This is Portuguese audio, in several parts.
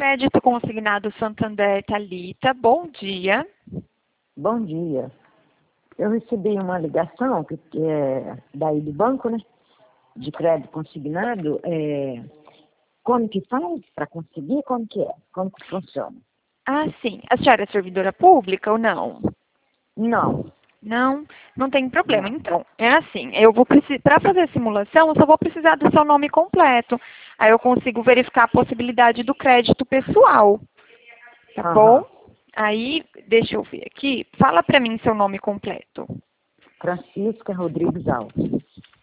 Crédito Consignado Santander, Thalita. Bom dia. Bom dia. Eu recebi uma ligação que é daí do banco, né? De crédito consignado. Como que faz para conseguir? Como que é? Como que funciona? Ah, sim. A senhora é servidora pública ou não? Não, Não, não tem problema. não. Então, é assim, eu vou precisar, para fazer a simulação, eu só vou precisar do seu nome completo. Aí eu consigo verificar a possibilidade do crédito pessoal, tá bom? Aham. Aí, deixa eu ver aqui. Fala para mim seu nome completo. Francisca Rodrigues Alves.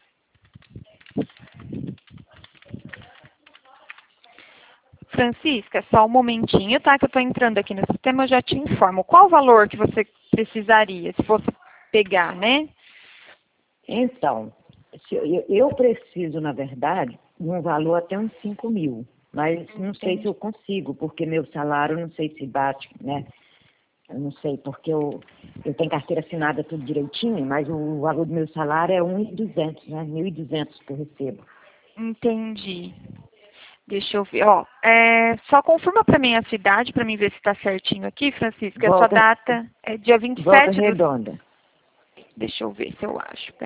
Francisca, só um momentinho, tá? Que eu estou entrando aqui no sistema, eu já te informo. Qual o valor que você precisaria, se fosse pegar, né? Então, eu preciso, na verdade, de um valor até uns 5.000. Mas não sei se eu consigo, porque meu salário não sei se bate, né? Eu não sei, porque eu tenho carteira assinada tudo direitinho, mas o valor do meu salário é 1.200, né? 1.200 que eu recebo. Entendi. Deixa eu ver, ó. Só confirma para mim a cidade, para mim ver se está certinho aqui, Francisca. A sua Volta, data é dia volta 27 do... redonda. Deixa eu ver se eu acho.